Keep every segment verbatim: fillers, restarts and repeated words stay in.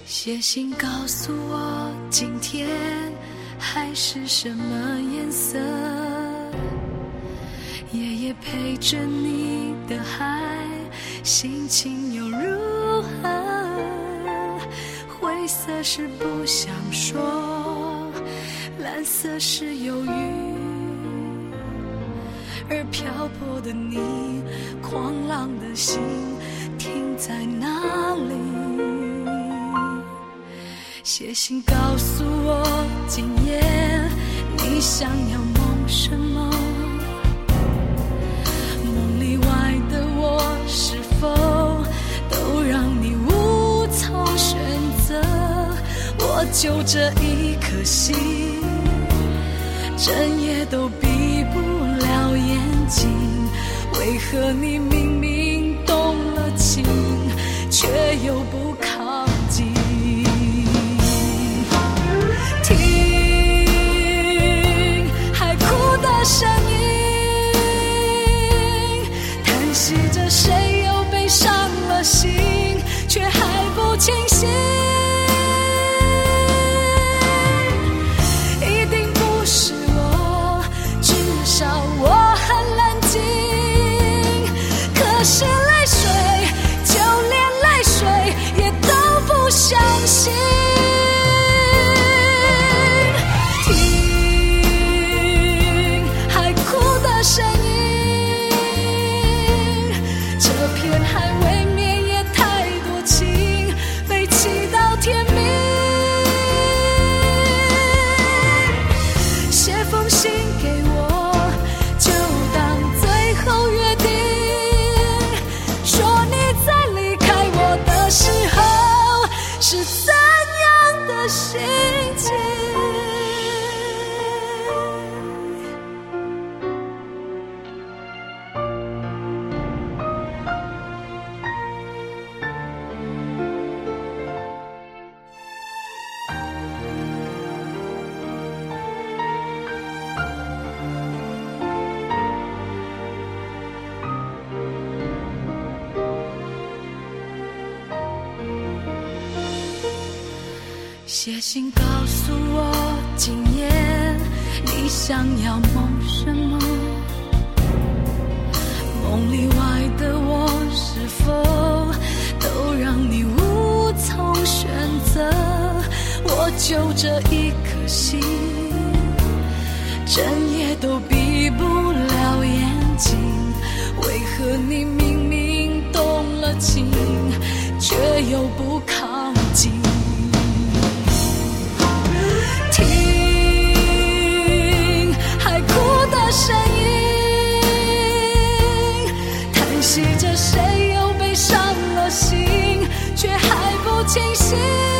写信告诉我今天海是什么颜色，夜夜陪着你的海心情又如何，灰色是不想说，蓝色是忧郁，而漂泊的你，狂浪的心停在哪里？写信告诉我今夜你想要梦什么，梦里外的我是否都让你无从选择，我就这一颗心整夜都闭不了眼睛，为何你明明动了情却又不靠近？听海哭的声音，叹息着谁又被伤了心，却还不清醒。一定不是我，至少我很冷静，可是泪水就连泪水也都不相信。写信告诉我今夜你想要梦什么，梦里外的我是否都让你无从选择，我就这一颗心整夜都闭不了眼睛，为何你明明动了情却又不靠近？听海哭的声音，叹息着谁又被伤了心，却还不清醒。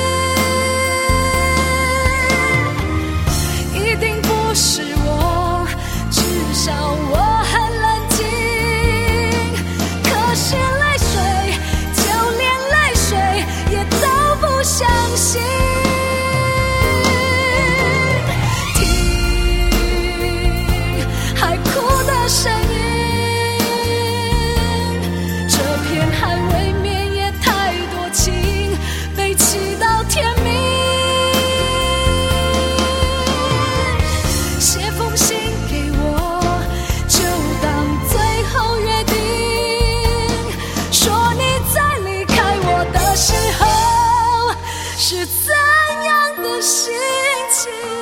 一定不是我，至少我很冷静，可是泪水就连泪水也都不相信。是怎样的心情？